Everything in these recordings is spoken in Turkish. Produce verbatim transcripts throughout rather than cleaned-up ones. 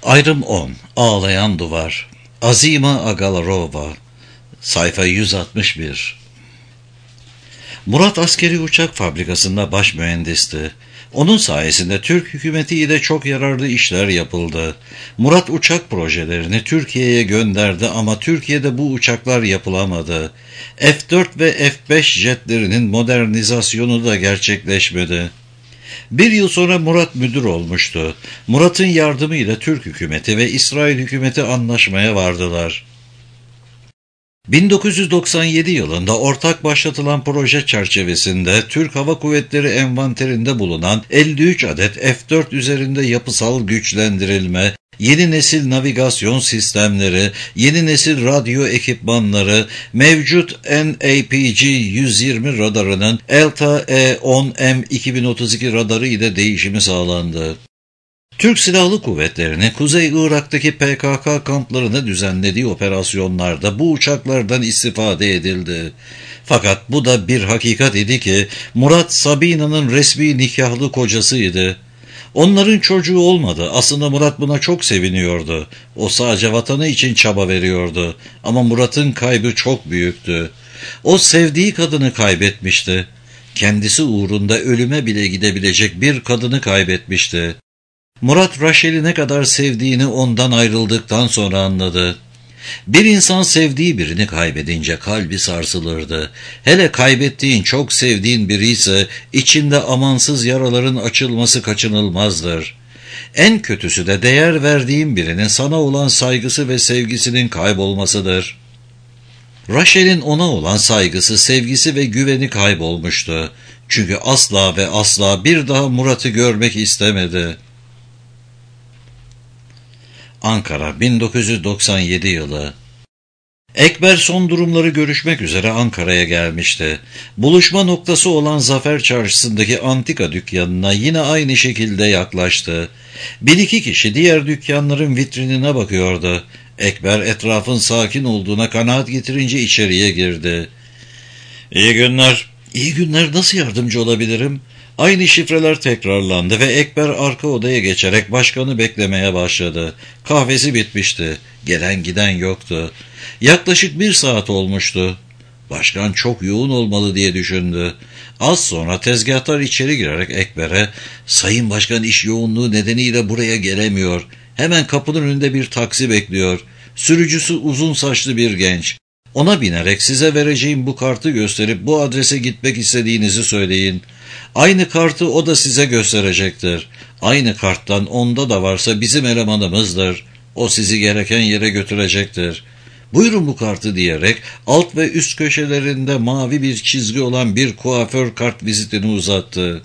Ayrım on. Ağlayan Duvar. Azima Agalarova. Sayfa yüz altmış bir. Murat askeri uçak fabrikasında baş mühendisti. Onun sayesinde Türk hükümeti ile çok yararlı işler yapıldı. Murat uçak projelerini Türkiye'ye gönderdi ama Türkiye'de bu uçaklar yapılamadı. F dört ve F beş jetlerinin modernizasyonu da gerçekleşmedi. Bir yıl sonra Murat müdür olmuştu. Murat'ın yardımıyla Türk hükümeti ve İsrail hükümeti anlaşmaya vardılar. bin dokuz yüz doksan yedi yılında ortak başlatılan proje çerçevesinde Türk Hava Kuvvetleri envanterinde bulunan elli üç adet F dört üzerinde yapısal güçlendirilme, yeni nesil navigasyon sistemleri, yeni nesil radyo ekipmanları, mevcut N A P G yüz yirmi radarının ELTA E on M iki bin otuz iki radarı ile değişimi sağlandı. Türk Silahlı Kuvvetleri'nin Kuzey Irak'taki P K K kamplarına düzenlediği operasyonlarda bu uçaklardan istifade edildi. Fakat bu da bir hakikat idi ki Murat Sabina'nın resmi nikahlı kocasıydı. Onların çocuğu olmadı. Aslında Murat buna çok seviniyordu. O sadece vatanı için çaba veriyordu. Ama Murat'ın kaybı çok büyüktü. O sevdiği kadını kaybetmişti. Kendisi uğrunda ölüme bile gidebilecek bir kadını kaybetmişti. Murat Rachel'i ne kadar sevdiğini ondan ayrıldıktan sonra anladı. Bir insan sevdiği birini kaybedince kalbi sarsılırdı. Hele kaybettiğin, çok sevdiğin biri ise içinde amansız yaraların açılması kaçınılmazdır. En kötüsü de değer verdiğin birinin sana olan saygısı ve sevgisinin kaybolmasıdır. Rachel'in ona olan saygısı, sevgisi ve güveni kaybolmuştu. Çünkü asla ve asla bir daha Murat'ı görmek istemedi. Ankara, bin dokuz yüz doksan yedi yılı. Ekber son durumları görüşmek üzere Ankara'ya gelmişti. Buluşma noktası olan Zafer Çarşısı'ndaki antika dükkanına yine aynı şekilde yaklaştı. Bir iki kişi diğer dükkanların vitrinine bakıyordu. Ekber etrafın sakin olduğuna kanaat getirince içeriye girdi. "İyi günler." "İyi günler, nasıl yardımcı olabilirim?" Aynı şifreler tekrarlandı ve Ekber arka odaya geçerek başkanı beklemeye başladı. Kahvesi bitmişti. Gelen giden yoktu. Yaklaşık bir saat olmuştu. Başkan çok yoğun olmalı diye düşündü. Az sonra tezgahtar içeri girerek Ekber'e, "Sayın Başkan iş yoğunluğu nedeniyle buraya gelemiyor. Hemen kapının önünde bir taksi bekliyor. Sürücüsü uzun saçlı bir genç. Ona binerek size vereceğim bu kartı gösterip bu adrese gitmek istediğinizi söyleyin. Aynı kartı o da size gösterecektir. Aynı karttan onda da varsa bizim elemanımızdır. O sizi gereken yere götürecektir. Buyurun bu kartı" diyerek alt ve üst köşelerinde mavi bir çizgi olan bir kuaför kart vizitini uzattı.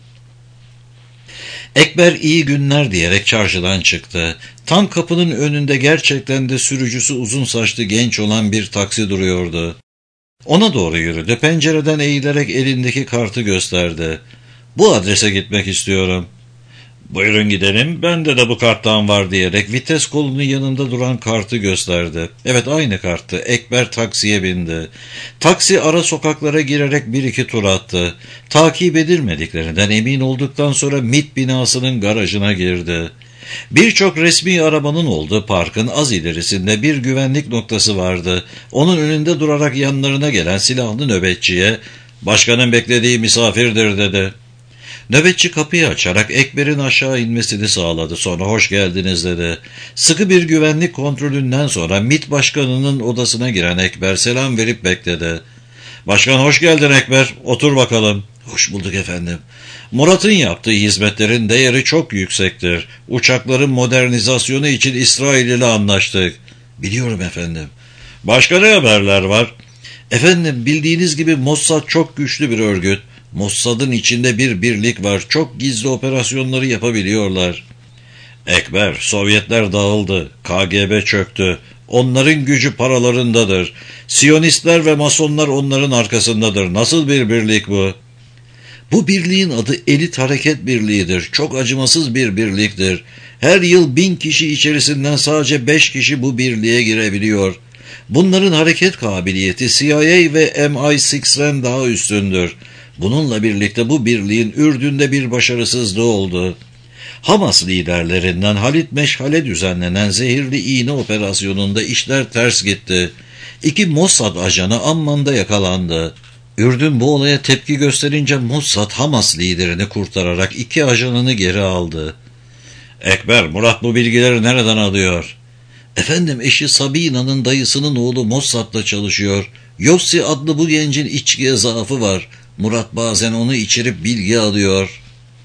Ekber "iyi günler" diyerek çarşıdan çıktı. Tam kapının önünde gerçekten de sürücüsü uzun saçlı genç olan bir taksi duruyordu. Ona doğru yürüdü. Pencereden eğilerek elindeki kartı gösterdi. "Bu adrese gitmek istiyorum." "Buyurun gidelim, bende de bu karttan var" diyerek vites kolunun yanında duran kartı gösterdi. Evet, aynı karttı. Ekber taksiye bindi. Taksi ara sokaklara girerek bir iki tur attı. Takip edilmediklerinden emin olduktan sonra MİT binasının garajına girdi. Birçok resmi arabanın olduğu parkın az ilerisinde bir güvenlik noktası vardı. Onun önünde durarak yanlarına gelen silahlı nöbetçiye, "Başkanın beklediği misafirdir" dedi. Nöbetçi kapıyı açarak Ekber'in aşağı inmesini sağladı. Sonra "hoş geldiniz" dedi. Sıkı bir güvenlik kontrolünden sonra MİT başkanının odasına giren Ekber selam verip bekledi. "Başkan hoş geldin Ekber, otur bakalım." "Hoş bulduk efendim." "Murat'ın yaptığı hizmetlerin değeri çok yüksektir. Uçakların modernizasyonu için İsrail ile anlaştık." "Biliyorum efendim." "Başka ne haberler var?" "Efendim, bildiğiniz gibi Mossad çok güçlü bir örgüt. Mossad'ın içinde bir birlik var. Çok gizli operasyonları yapabiliyorlar." "Ekber, Sovyetler dağıldı. K G B çöktü. Onların gücü paralarındadır. Siyonistler ve masonlar onların arkasındadır. Nasıl bir birlik bu?" "Bu birliğin adı Elit Hareket Birliği'dir. Çok acımasız bir birliktir. Her yıl bin kişi içerisinden sadece beş kişi bu birliğe girebiliyor. Bunların hareket kabiliyeti C I A ve M I altıdan daha üstündür. Bununla birlikte bu birliğin Ürdün'de bir başarısızlığı oldu. Hamas liderlerinden Halit Meşhal'e düzenlenen zehirli iğne operasyonunda işler ters gitti. İki Mossad ajanı Amman'da yakalandı. Ürdün bu olaya tepki gösterince Mossad Hamas liderini kurtararak iki ajanını geri aldı. Ekber, Murat bu bilgileri nereden alıyor? Efendim, eşi Sabina'nın dayısının oğlu Mossad'da çalışıyor. Yossi adlı bu gencin içkiye zaafı var. Murat bazen onu içirip bilgi alıyor.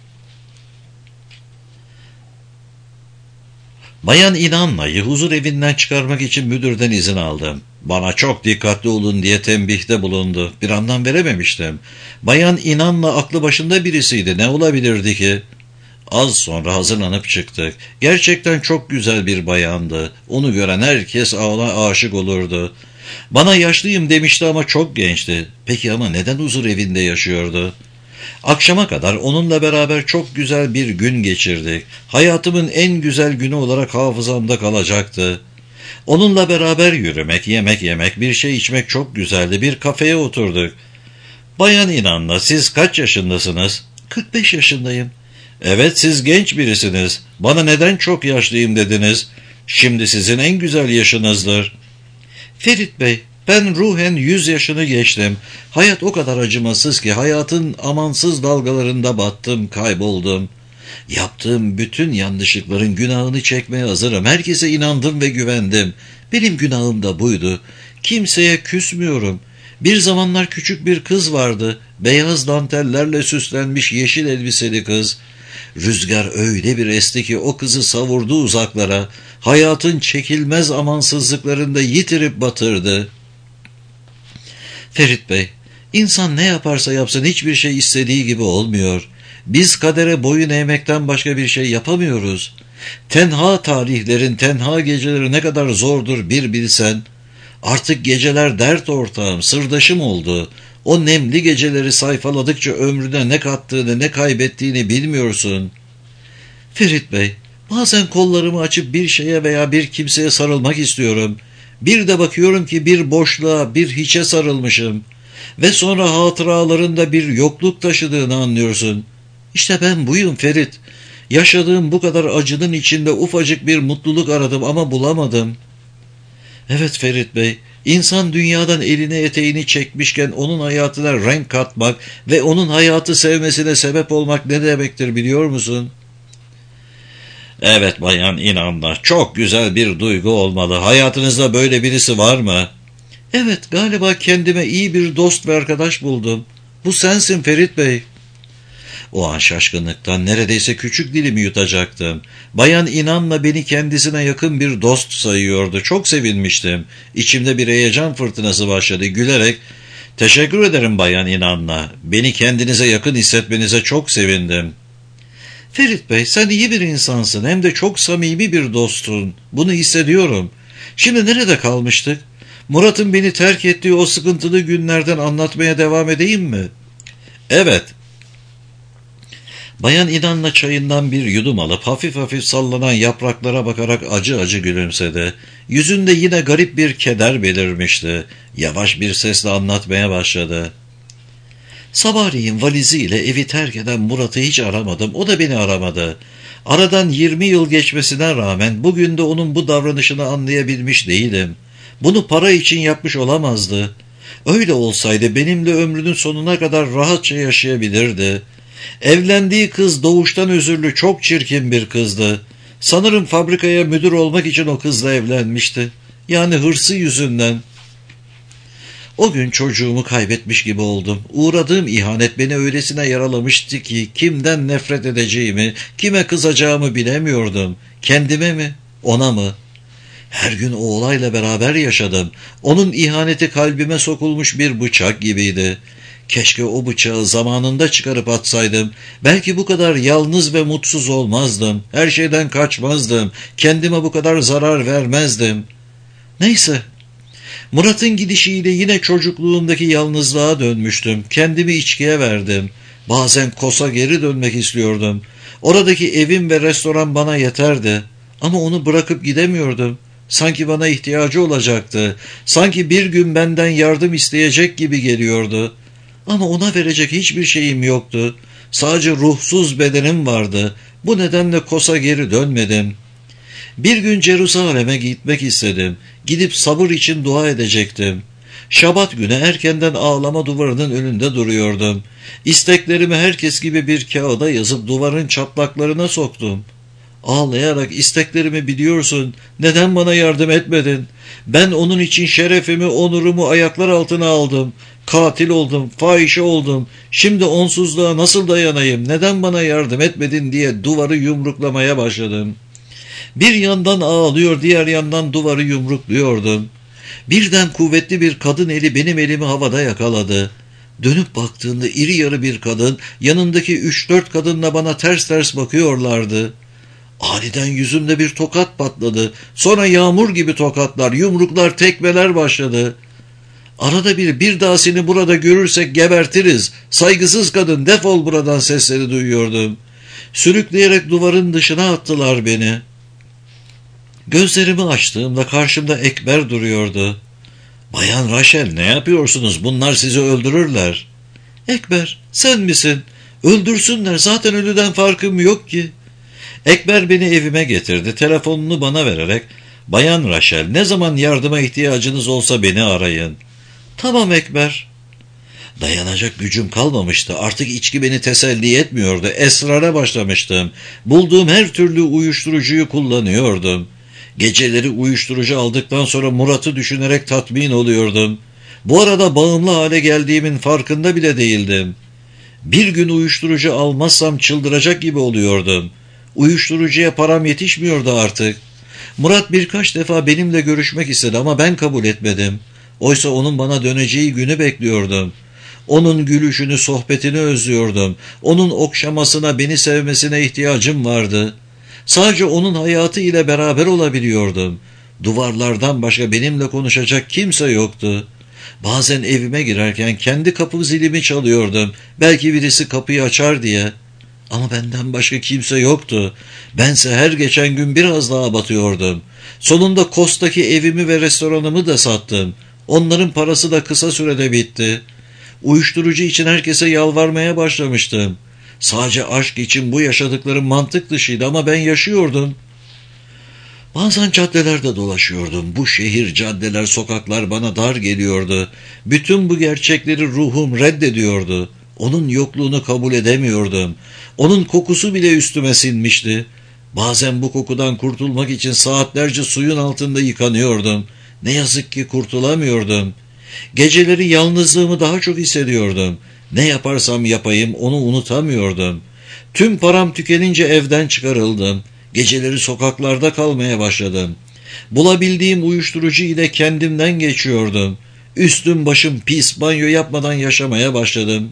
Bayan İnanma'yı huzur evinden çıkarmak için müdürden izin aldım. Bana çok dikkatli olun diye tembihte bulundu. Bir anlam verememiştim. Bayan İnanma aklı başında birisiydi. Ne olabilirdi ki? Az sonra hazırlanıp çıktık. Gerçekten çok güzel bir bayandı. Onu gören herkes ona aşık olurdu. Bana yaşlıyım demişti ama çok gençti. Peki ama neden huzur evinde yaşıyordu? Akşama kadar onunla beraber çok güzel bir gün geçirdik. Hayatımın en güzel günü olarak hafızamda kalacaktı. Onunla beraber yürümek, yemek yemek, bir şey içmek çok güzeldi. Bir kafeye oturduk. Bayan İnan'la siz kaç yaşındasınız? kırk beş yaşındayım. Evet, siz genç birisiniz. Bana neden çok yaşlıyım dediniz? Şimdi sizin en güzel yaşınızdır. Ferit Bey, ben ruhen yüz yaşını geçtim. Hayat o kadar acımasız ki hayatın amansız dalgalarında battım, kayboldum. Yaptığım bütün yanlışlıkların günahını çekmeye hazırım. Herkese inandım ve güvendim. Benim günahım da buydu. Kimseye küsmüyorum. Bir zamanlar küçük bir kız vardı. Beyaz dantellerle süslenmiş yeşil elbiseli kız. Rüzgar öyle bir esti ki o kızı savurdu uzaklara. Hayatın çekilmez amansızlıklarında yitirip batırdı. Ferit Bey, insan ne yaparsa yapsın hiçbir şey istediği gibi olmuyor. Biz kadere boyun eğmekten başka bir şey yapamıyoruz. Tenha tarihlerin, tenha geceleri ne kadar zordur bir bilsen. Artık geceler dert ortağım, sırdaşım oldu. O nemli geceleri sayfaladıkça ömrüne ne kattığını, ne kaybettiğini bilmiyorsun. Ferit Bey, bazen kollarımı açıp bir şeye veya bir kimseye sarılmak istiyorum. Bir de bakıyorum ki bir boşluğa, bir hiçe sarılmışım. Ve sonra hatıralarında bir yokluk taşıdığını anlıyorsun. İşte ben buyum Ferit. Yaşadığım bu kadar acının içinde ufacık bir mutluluk aradım ama bulamadım. Evet Ferit Bey, insan dünyadan elini eteğini çekmişken onun hayatına renk katmak ve onun hayatı sevmesine sebep olmak ne demektir biliyor musun? Evet Bayan İnanma, çok güzel bir duygu olmalı. Hayatınızda böyle birisi var mı? Evet, galiba kendime iyi bir dost ve arkadaş buldum. Bu sensin Ferit Bey. O an şaşkınlıktan neredeyse küçük dilimi yutacaktım. Bayan İnan'la beni kendisine yakın bir dost sayıyordu. Çok sevinmiştim. İçimde bir heyecan fırtınası başladı. Gülerek, "Teşekkür ederim Bayan İnan'la. Beni kendinize yakın hissetmenize çok sevindim." Ferit Bey, sen iyi bir insansın. Hem de çok samimi bir dostun. Bunu hissediyorum. Şimdi nerede kalmıştık? Murat'ın beni terk ettiği o sıkıntılı günlerden anlatmaya devam edeyim mi? Evet. Bayan İnan'la çayından bir yudum alıp hafif hafif sallanan yapraklara bakarak acı acı gülümsedi. Yüzünde yine garip bir keder belirmişti. Yavaş bir sesle anlatmaya başladı. Sabahleyin valiziyle evi terk eden Murat'ı hiç aramadım. O da beni aramadı. Aradan yirmi yıl geçmesine rağmen bugün de onun bu davranışını anlayabilmiş değilim. Bunu para için yapmış olamazdı. Öyle olsaydı benimle ömrünün sonuna kadar rahatça yaşayabilirdi. Evlendiği kız doğuştan özürlü, çok çirkin bir kızdı. Sanırım fabrikaya müdür olmak için o kızla evlenmişti. Yani hırsı yüzünden. O gün çocuğumu kaybetmiş gibi oldum. Uğradığım ihanet beni öylesine yaralamıştı ki kimden nefret edeceğimi, kime kızacağımı bilemiyordum. Kendime mi, ona mı? Her gün o olayla beraber yaşadım. Onun ihaneti kalbime sokulmuş bir bıçak gibiydi. Keşke o bıçağı zamanında çıkarıp atsaydım. Belki bu kadar yalnız ve mutsuz olmazdım. Her şeyden kaçmazdım. Kendime bu kadar zarar vermezdim. Neyse. Murat'ın gidişiyle yine çocukluğumdaki yalnızlığa dönmüştüm. Kendimi içkiye verdim. Bazen Kos'a geri dönmek istiyordum. Oradaki evim ve restoran bana yeterdi. Ama onu bırakıp gidemiyordum. Sanki bana ihtiyacı olacaktı. Sanki bir gün benden yardım isteyecek gibi geliyordu. Ama ona verecek hiçbir şeyim yoktu. Sadece ruhsuz bedenim vardı. Bu nedenle Kos'a geri dönmedim. Bir gün Cerusalem'e gitmek istedim. Gidip sabır için dua edecektim. Şabat günü erkenden ağlama duvarının önünde duruyordum. İsteklerimi herkes gibi bir kağıda yazıp duvarın çatlaklarına soktum. Ağlayarak isteklerimi biliyorsun, neden bana yardım etmedin? Ben onun için şerefimi, onurumu ayaklar altına aldım. Katil oldum, fahişe oldum. Şimdi onsuzluğa nasıl dayanayım, neden bana yardım etmedin diye duvarı yumruklamaya başladım. Bir yandan ağlıyor, diğer yandan duvarı yumrukluyordum. Birden kuvvetli bir kadın eli benim elimi havada yakaladı. Dönüp baktığımda iri yarı bir kadın, yanındaki üç dört kadınla bana ters ters bakıyorlardı. Aniden yüzümde bir tokat patladı. Sonra yağmur gibi tokatlar, yumruklar, tekmeler başladı. Arada bir, bir daha seni burada görürsek gebertiriz. Saygısız kadın, defol buradan sesleri duyuyordum. Sürükleyerek duvarın dışına attılar beni. Gözlerimi açtığımda karşımda Ekber duruyordu. Bayan Raşel, ne yapıyorsunuz? Bunlar sizi öldürürler. Ekber, sen misin? Öldürsünler, zaten ölüden farkım yok ki. Ekber beni evime getirdi. Telefonunu bana vererek, Bayan Raşel, ne zaman yardıma ihtiyacınız olsa beni arayın. Tamam Ekber. Dayanacak gücüm kalmamıştı. Artık içki beni teselli etmiyordu. Esrara başlamıştım. Bulduğum her türlü uyuşturucuyu kullanıyordum. Geceleri uyuşturucu aldıktan sonra Murat'ı düşünerek tatmin oluyordum. Bu arada bağımlı hale geldiğimin farkında bile değildim. Bir gün uyuşturucu almazsam çıldıracak gibi oluyordum. Uyuşturucuya param yetişmiyordu artık. Murat birkaç defa benimle görüşmek istedi ama ben kabul etmedim. Oysa onun bana döneceği günü bekliyordum. Onun gülüşünü, sohbetini özlüyordum. Onun okşamasına, beni sevmesine ihtiyacım vardı. Sadece onun hayatı ile beraber olabiliyordum. Duvarlardan başka benimle konuşacak kimse yoktu. Bazen evime girerken kendi kapı zilimi çalıyordum. Belki birisi kapıyı açar diye. Ama benden başka kimse yoktu. Bense her geçen gün biraz daha batıyordum. Sonunda Kos'taki evimi ve restoranımı da sattım. Onların parası da kısa sürede bitti. Uyuşturucu için herkese yalvarmaya başlamıştım. Sadece aşk için bu yaşadıklarım mantık dışıydı ama ben yaşıyordum. Bazen caddelerde dolaşıyordum. Bu şehir, caddeler, sokaklar bana dar geliyordu. Bütün bu gerçekleri ruhum reddediyordu. Onun yokluğunu kabul edemiyordum. Onun kokusu bile üstüme sinmişti. Bazen bu kokudan kurtulmak için saatlerce suyun altında yıkanıyordum. Ne yazık ki kurtulamıyordum. Geceleri yalnızlığımı daha çok hissediyordum. Ne yaparsam yapayım onu unutamıyordum. Tüm param tükenince evden çıkarıldım. Geceleri sokaklarda kalmaya başladım. Bulabildiğim uyuşturucu ile kendimden geçiyordum. Üstüm başım pis, banyo yapmadan yaşamaya başladım.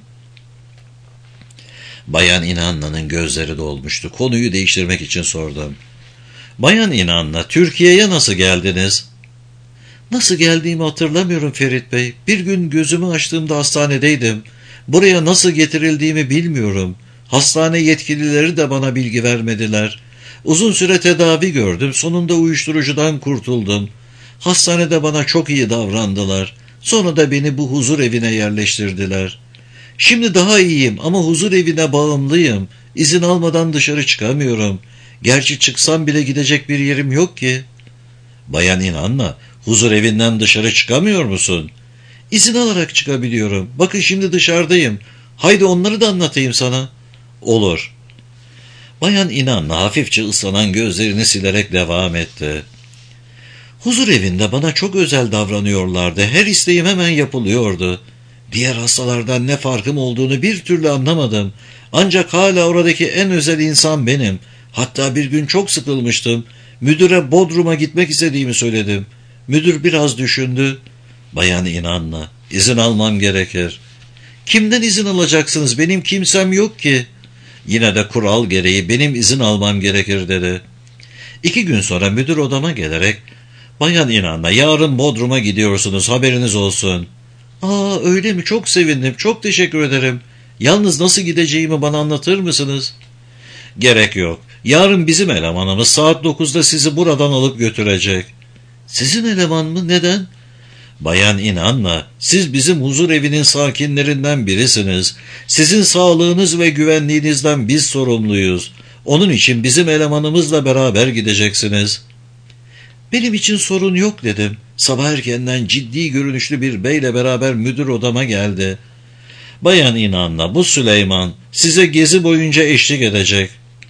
Bayan İnanlı'nın gözleri dolmuştu. Konuyu değiştirmek için sordum. Bayan İnanlı, Türkiye'ye nasıl geldiniz? Nasıl geldiğimi hatırlamıyorum Ferit Bey. Bir gün gözümü açtığımda hastanedeydim. Buraya nasıl getirildiğimi bilmiyorum. Hastane yetkilileri de bana bilgi vermediler. Uzun süre tedavi gördüm. Sonunda uyuşturucudan kurtuldum. Hastanede bana çok iyi davrandılar. Sonra da beni bu huzur evine yerleştirdiler. Şimdi daha iyiyim ama huzur evine bağımlıyım. İzin almadan dışarı çıkamıyorum. Gerçi çıksam bile gidecek bir yerim yok ki. Bayan İnanla, huzur evinden dışarı çıkamıyor musun? İzin alarak çıkabiliyorum. Bakın şimdi dışarıdayım. Haydi onları da anlatayım sana. Olur. Bayan İnanla hafifçe ıslanan gözlerini silerek devam etti. Huzur evinde bana çok özel davranıyorlardı. Her isteğim hemen yapılıyordu. Diğer hastalardan ne farkım olduğunu bir türlü anlamadım. Ancak hala oradaki en özel insan benim. Hatta bir gün çok sıkılmıştım. Müdüre Bodrum'a gitmek istediğimi söyledim. Müdür biraz düşündü. Bayan İnanla, izin almam gerekir. Kimden izin alacaksınız? Benim kimsem yok ki. Yine de kural gereği benim izin almam gerekir dedi. İki gün sonra müdür odama gelerek, Bayan İnanla, yarın Bodrum'a gidiyorsunuz, haberiniz olsun. Aa öyle mi? Çok sevindim. Çok teşekkür ederim. Yalnız nasıl gideceğimi bana anlatır mısınız? Gerek yok. Yarın bizim elemanımız saat dokuzda sizi buradan alıp götürecek. Sizin eleman mı? Neden? Bayan İnanla, siz bizim huzur evinin sakinlerinden birisiniz. Sizin sağlığınız ve güvenliğinizden biz sorumluyuz. Onun için bizim elemanımızla beraber gideceksiniz. Benim için sorun yok dedim. Sabah erkenden ciddi görünüşlü bir beyle beraber müdür odama geldi. Bayan İnan'la bu Süleyman size gezi boyunca eşlik edecek.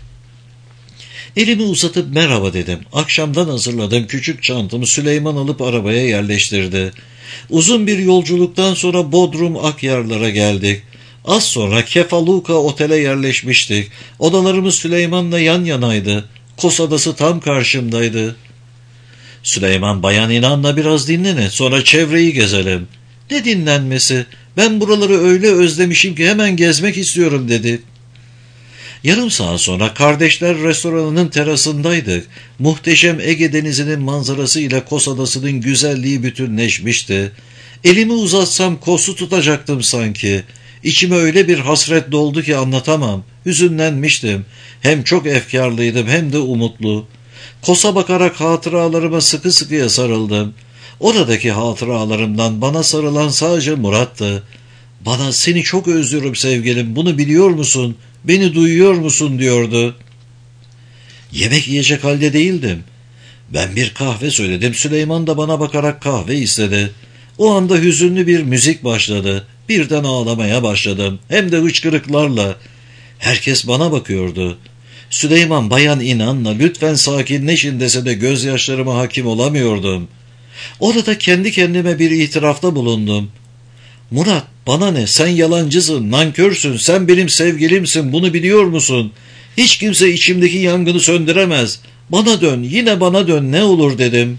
Elimi uzatıp merhaba dedim. Akşamdan hazırladığım küçük çantamı Süleyman alıp arabaya yerleştirdi. Uzun bir yolculuktan sonra Bodrum Akyarlar'a geldik. Az sonra Kefaluka otele yerleşmiştik. Odalarımız Süleyman'la yan yanaydı. Kos adası tam karşımdaydı. Süleyman, Bayan İnan'la biraz dinlenin, sonra çevreyi gezelim. Ne dinlenmesi? Ben buraları öyle özlemişim ki hemen gezmek istiyorum dedi. Yarım saat sonra Kardeşler Restoranı'nın terasındaydık. Muhteşem Ege Denizi'nin manzarası ile Kos Adası'nın güzelliği bütünleşmişti. Elimi uzatsam Kos'u tutacaktım sanki. İçime öyle bir hasret doldu ki anlatamam. Hüzünlenmiştim. Hem çok efkarlıydım hem de umutlu. Kos'a bakarak hatıralarıma sıkı sıkıya sarıldım. Oradaki hatıralarımdan bana sarılan sadece Murat'tı. Bana seni çok özlüyorum sevgilim, bunu biliyor musun? Beni duyuyor musun diyordu. Yemek yiyecek halde değildim. Ben bir kahve söyledim. Süleyman da bana bakarak kahve istedi. O anda hüzünlü bir müzik başladı. Birden ağlamaya başladım. Hem de hıçkırıklarla. Herkes bana bakıyordu. Süleyman Bayan İnan'la lütfen sakinleşin dese de gözyaşlarıma hakim olamıyordum. Orada kendi kendime bir itirafta bulundum. Murat, bana ne, sen yalancısın, nankörsün, sen benim sevgilimsin, bunu biliyor musun? Hiç kimse içimdeki yangını söndüremez. Bana dön, yine bana dön, ne olur dedim.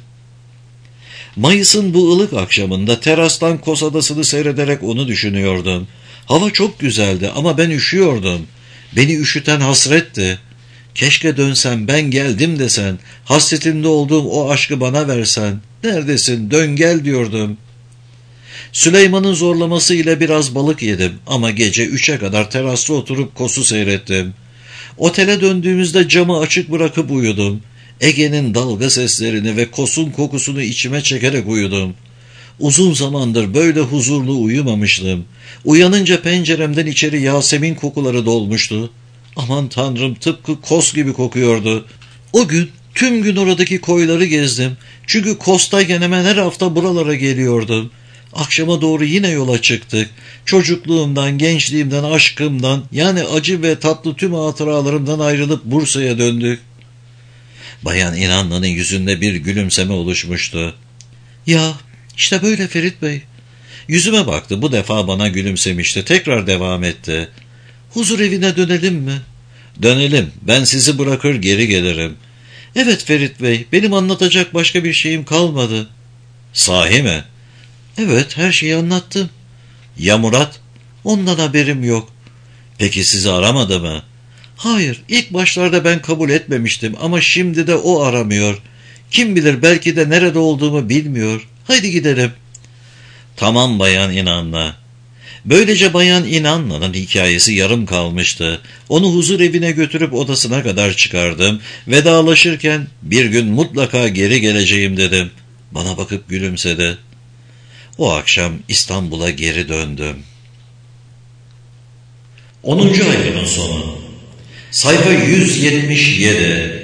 Mayıs'ın bu ılık akşamında terastan Kos Adası'nı seyrederek onu düşünüyordum. Hava çok güzeldi ama ben üşüyordum. Beni üşüten hasretti. Keşke dönsem, ben geldim desen, hasretinde olduğum o aşkı bana versen. Neredesin, dön gel diyordum. Süleyman'ın zorlamasıyla biraz balık yedim ama gece üçe kadar terasta oturup Kos'u seyrettim. Otele döndüğümüzde camı açık bırakıp uyudum. Ege'nin dalga seslerini ve Kos'un kokusunu içime çekerek uyudum. Uzun zamandır böyle huzurlu uyumamıştım. Uyanınca penceremden içeri Yasemin kokuları dolmuştu. Aman tanrım, tıpkı Kos gibi kokuyordu. O gün tüm gün oradaki koyları gezdim. Çünkü Kos'tayken hemen her hafta buralara geliyordum. Akşama doğru yine yola çıktık. Çocukluğumdan, gençliğimden, aşkımdan, yani acı ve tatlı tüm hatıralarımdan ayrılıp Bursa'ya döndük. Bayan İnanlı'nın yüzünde bir gülümseme oluşmuştu. Ya, işte böyle Ferit Bey. Yüzüme baktı, bu defa bana gülümsemişti. Tekrar devam etti. Huzur evine dönelim mi? Dönelim, ben sizi bırakır geri gelirim. Evet Ferit Bey, benim anlatacak başka bir şeyim kalmadı. Sahi mi? Evet, her şeyi anlattım. Ya Murat? Ondan haberim yok. Peki sizi aramadı mı? Hayır, ilk başlarda ben kabul etmemiştim ama şimdi de o aramıyor. Kim bilir, belki de nerede olduğumu bilmiyor. Haydi gidelim. Tamam Bayan İnan'la. Böylece Bayan İnan'la'nın hikayesi yarım kalmıştı. Onu huzur evine götürüp odasına kadar çıkardım. Vedalaşırken bir gün mutlaka geri geleceğim dedim. Bana bakıp gülümsedi. O akşam İstanbul'a geri döndüm. onuncu ayının sonu. Sayfa yüz yetmiş yedi.